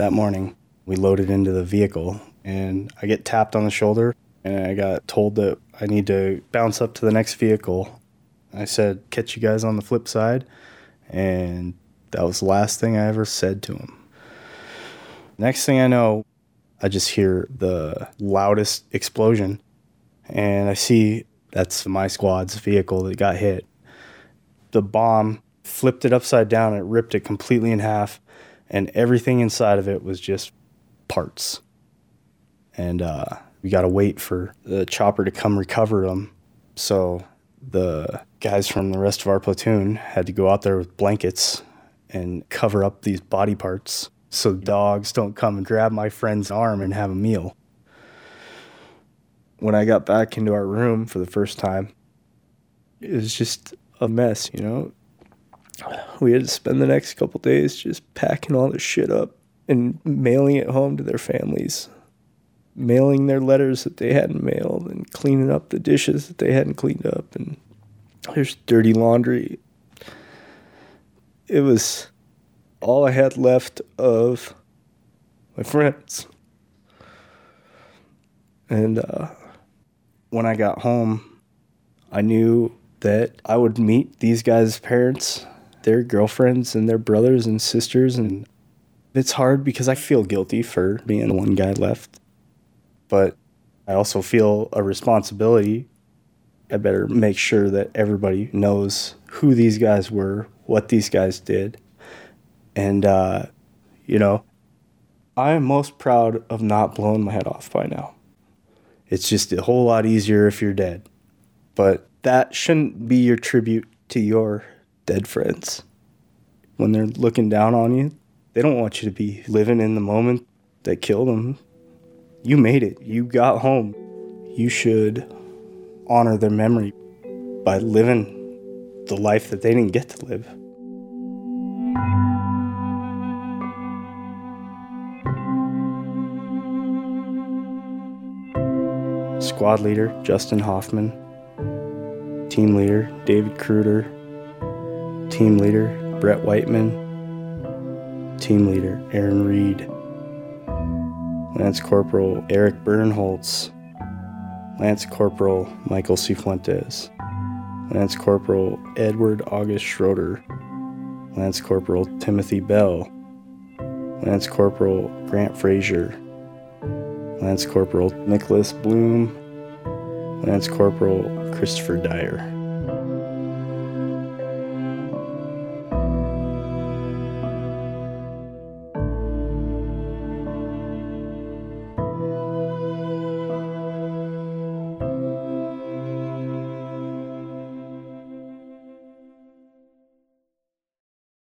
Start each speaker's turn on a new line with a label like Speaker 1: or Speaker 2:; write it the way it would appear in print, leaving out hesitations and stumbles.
Speaker 1: That morning, we loaded into the vehicle, and I get tapped on the shoulder, and I got told that I need to bounce up to the next vehicle. I said, catch you guys on the flip side, and that was the last thing I ever said to him. Next thing I know, I just hear the loudest explosion, and I see that's my squad's vehicle that got hit. The bomb flipped it upside down, it ripped it completely in half, and everything inside of it was just parts. And we got to wait for the chopper to come recover them. So the guys from the rest of our platoon had to go out there with blankets and cover up these body parts so dogs don't come and grab my friend's arm and have a meal. When I got back into our room for the first time, it was just a mess, you know? We had to spend the next couple days just packing all this shit up and mailing it home to their families, mailing their letters that they hadn't mailed, and cleaning up the dishes that they hadn't cleaned up, and there's dirty laundry. It was all I had left of my friends. And when I got home, I knew that I would meet these guys' parents, their girlfriends, and their brothers and sisters. And it's hard because I feel guilty for being the one guy left. But I also feel a responsibility. I better make sure that everybody knows who these guys were, what these guys did. And, you know, I am most proud of not blowing my head off by now. It's just a whole lot easier if you're dead. But that shouldn't be your tribute to your dead friends. When they're looking down on you, they don't want you to be living in the moment that killed them. You made it. You got home. You should honor their memory by living the life that they didn't get to live. Squad leader, Justin Hoffman. Team leader, David Kruder. Team leader, Brett Whiteman. Team leader, Aaron Reed. Lance Corporal, Eric Bernholtz. Lance Corporal, Michael Cifuentes. Lance Corporal, Edward August Schroeder. Lance Corporal, Timothy Bell. Lance Corporal, Grant Frazier. Lance Corporal, Nicholas Bloom. Lance Corporal, Christopher Dyer.